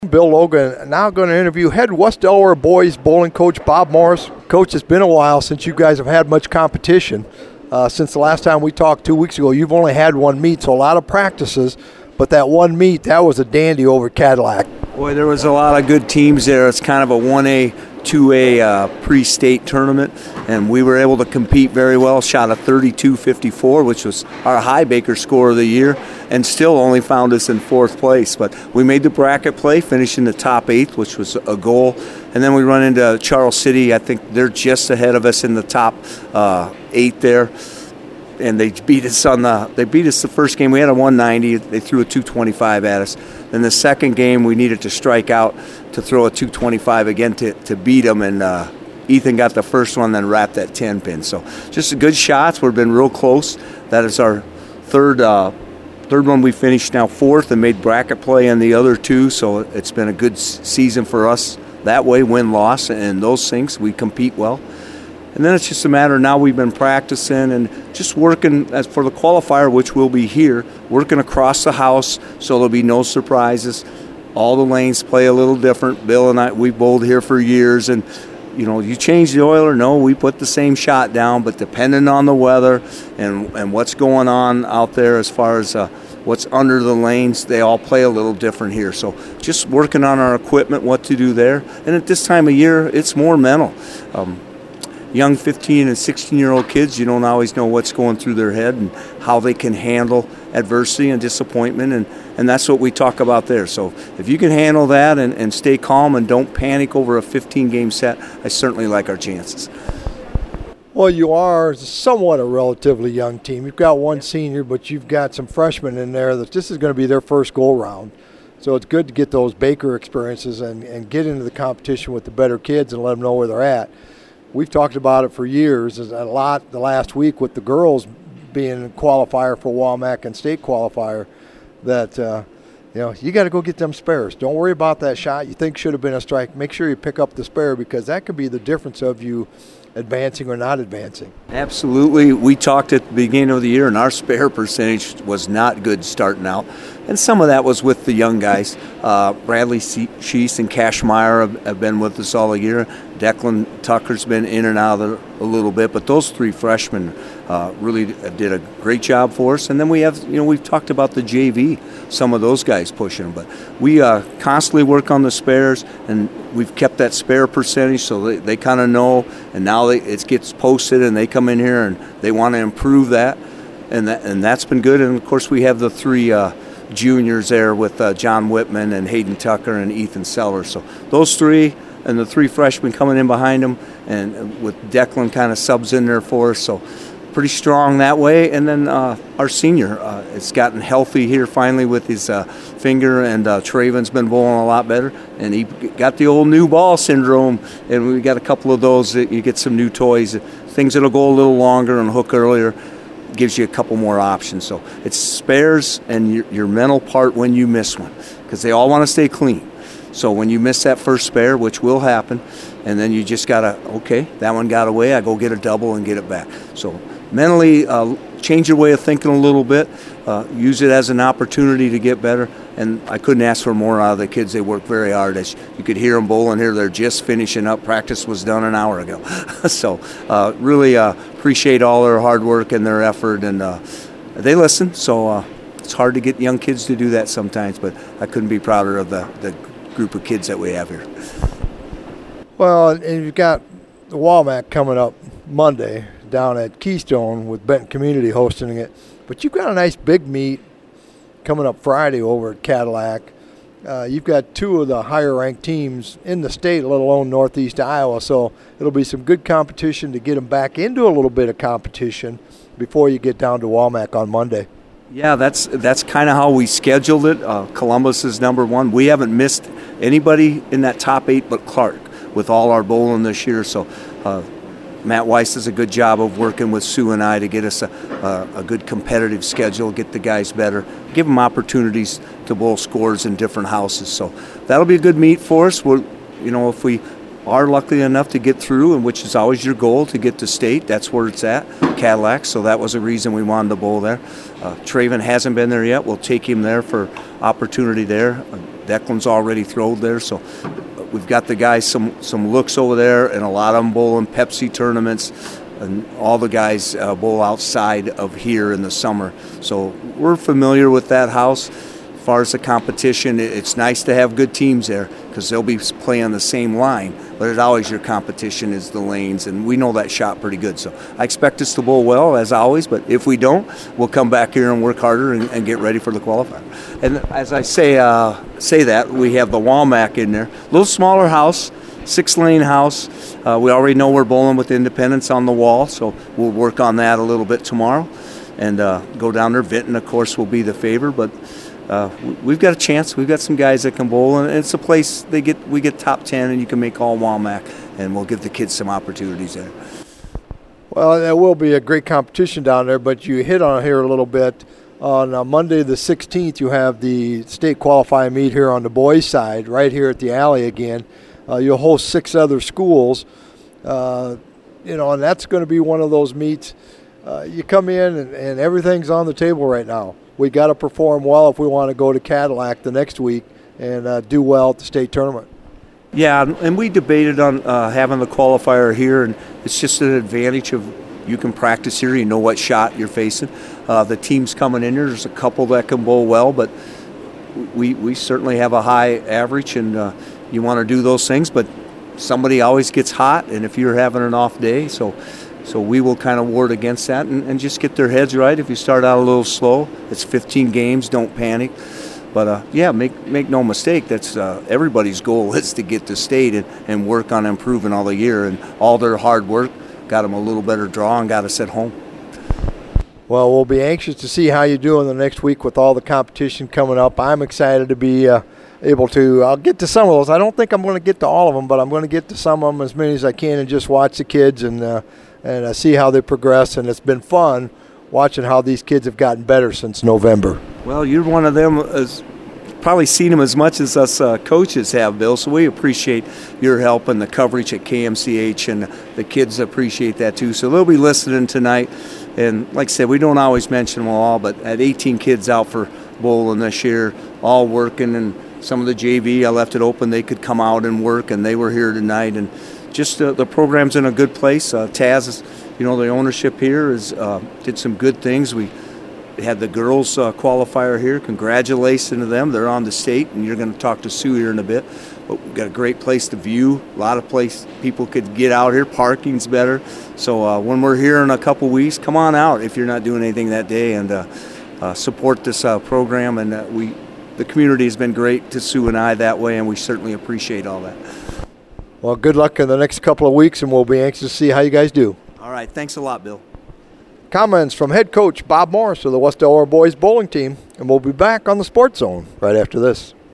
Bill Logan, now going to interview head West Delaware boys bowling coach Bob Morris. Coach, it's been a while since you guys have had much competition. Since the last time we talked 2 weeks ago, you've only had one meet, so a lot of practices. But that one meet, that was a dandy over Cadillac. Boy, there was a lot of good teams there. It's kind of a 1A, 2A pre-state tournament, and we were able to compete very well. Shot a 32.54, which was our high Baker score of the year, and still only found us in fourth place. But we made the bracket play, finishing the top eighth, which was a goal. And then we run into Charles City. I think they're just ahead of us in the top eight there. And they beat us the first game. We had a 190. They threw a 225 at us. Then the second game, we needed to strike out to throw a 225 again to beat them. And Ethan got the first one, then wrapped that 10 pin. So just good shots. We've been real close. That is our third one. We finished now fourth and made bracket play in the other two. So it's been a good season for us that way, win-loss, and those things. We compete well. And then it's just a matter now we've been practicing and just working as for the qualifier, which will be here, working across the house so there'll be no surprises. All the lanes play a little different. Bill and I, we bowled here for years, and you change the oiler, no, we put the same shot down, but depending on the weather and what's going on out there as far as what's under the lanes, they all play a little different here. So just working on our equipment, what to do there. And at this time of year, it's more mental. Young 15 and 16-year-old kids, you don't always know what's going through their head and how they can handle adversity and disappointment, and that's what we talk about there. So if you can handle that and stay calm and don't panic over a 15-game set, I certainly like our chances. Well, you are somewhat a relatively young team. You've got one senior, but you've got some freshmen in there that this is going to be their first go-round. So it's good to get those Baker experiences and get into the competition with the better kids and let them know where they're at. We've talked about it for years, a lot the last week with the girls being a qualifier for WAMAC and state qualifier, that you got to go get them spares. Don't worry about that shot you think should have been a strike. Make sure you pick up the spare, because that could be the difference of you advancing or not advancing. Absolutely. We talked at the beginning of the year, and our spare percentage was not good starting out. And some of that was with the young guys. Bradley Sheese and Cash Meyer have been with us all year. Declan Tucker's been in and out of a little bit. But those three freshmen really did a great job for us. And then we have, we've talked about the JV, some of those guys pushing them. But we constantly work on the spares, and we've kept that spare percentage so they kind of know. And now it gets posted, and they come in here and they want to improve that. And that's been good. And, of course, we have the three juniors there with John Whitman and Hayden Tucker and Ethan Sellers. So those three and the three freshmen coming in behind them, and with Declan kind of subs in there for us. So pretty strong that way. And then our senior has gotten healthy here finally with his finger, and Traven's been bowling a lot better. And he got the old new ball syndrome, and we got a couple of those that you get some new toys, things that'll go a little longer and hook earlier. Gives you a couple more options. So it's spares and your mental part when you miss one, because they all want to stay clean. So when you miss that first spare, which will happen, and then you just got to, okay, that one got away, I go get a double and get it back. So mentally change your way of thinking a little bit, use it as an opportunity to get better, and I couldn't ask for more out of the kids. They work very hard. As you could hear them bowling here, they're just finishing up. Practice was done an hour ago. So really appreciate all their hard work and their effort, and they listen. So it's hard to get young kids to do that sometimes, but I couldn't be prouder of the group of kids that we have here. Well, and you've got the WAMAC coming up Monday down at Keystone with Benton Community hosting it. But you've got a nice big meet coming up Friday over at Cadillac. You've got two of the higher-ranked teams in the state, let alone Northeast Iowa. So it'll be some good competition to get them back into a little bit of competition before you get down to WAMAC on Monday. Yeah, that's kind of how we scheduled it. Columbus is number one. We haven't missed anybody in that top eight but Clark with all our bowling this year. So Matt Weiss does a good job of working with Sue and I to get us a good competitive schedule, get the guys better, give them opportunities to bowl scores in different houses. So that'll be a good meet for us. If we are lucky enough to get through, and which is always your goal, to get to state, that's where it's at, Cadillac. So that was a reason we wanted to bowl there. Traven hasn't been there yet. We'll take him there for opportunity there. Declan's already throwed there, so we've got the guys some looks over there, and a lot of them bowl in Pepsi tournaments, and all the guys bowl outside of here in the summer. So we're familiar with that house. As far as the competition, it's nice to have good teams there because they'll be playing the same line, but it's always your competition is the lanes, and we know that shot pretty good. So I expect us to bowl well, as always, but if we don't, we'll come back here and work harder and get ready for the qualifier. And as I say that, we have the Walmack in there. A little smaller house, 6-lane house. We already know we're bowling with Independence on the wall, so we'll work on that a little bit tomorrow and go down there. Vinton, of course, will be the favor, but we've got a chance. We've got some guys that can bowl, and it's a place we get top 10, and you can make all Walmack, and we'll give the kids some opportunities there. Well, there will be a great competition down there, but you hit on it here a little bit. On Monday the 16th, you have the state qualifying meet here on the boys' side, right here at the alley again. You'll host 6 other schools, and that's going to be one of those meets. You come in and everything's on the table right now. We got to perform well if we want to go to Cadillac the next week and do well at the state tournament. Yeah, and we debated on having the qualifier here, and it's just an advantage of you can practice here. You know what shot you're facing. The teams coming in here, there's a couple that can bowl well, but we certainly have a high average, and you want to do those things, but somebody always gets hot, and if you're having an off day, so we will kind of ward against that and just get their heads right. If you start out a little slow, it's 15 games, don't panic. But, make no mistake, that's everybody's goal is to get to state and work on improving all the year. And all their hard work got them a little better draw and got us at home. Well, we'll be anxious to see how you do in the next week with all the competition coming up. I'm excited to be able to. I'll get to some of those. I don't think I'm going to get to all of them, but I'm going to get to some of them, as many as I can, and just watch the kids and see how they progress. And it's been fun watching how these kids have gotten better since November. Well, you're one of them, probably seen them as much as us coaches have, Bill, so we appreciate your help and the coverage at KMCH, and the kids appreciate that too. So they'll be listening tonight. And like I said, we don't always mention them all, but at 18 kids out for bowling this year, all working, and some of the JV, I left it open, they could come out and work, and they were here tonight. And just the program's in a good place. Taz, the ownership here did some good things. We had the girls qualifier here. Congratulations to them. They're on the state, and you're going to talk to Sue here in a bit. But we've got a great place to view. A lot of place people could get out here. Parking's better. So when we're here in a couple weeks, come on out if you're not doing anything that day, and support this program. And the community has been great to Sue and I that way, and we certainly appreciate all that. Well, good luck in the next couple of weeks, and we'll be anxious to see how you guys do. All right. Thanks a lot, Bill. Comments from head coach Bob Morris of the West Delaware boys bowling team, and we'll be back on the Sports Zone right after this.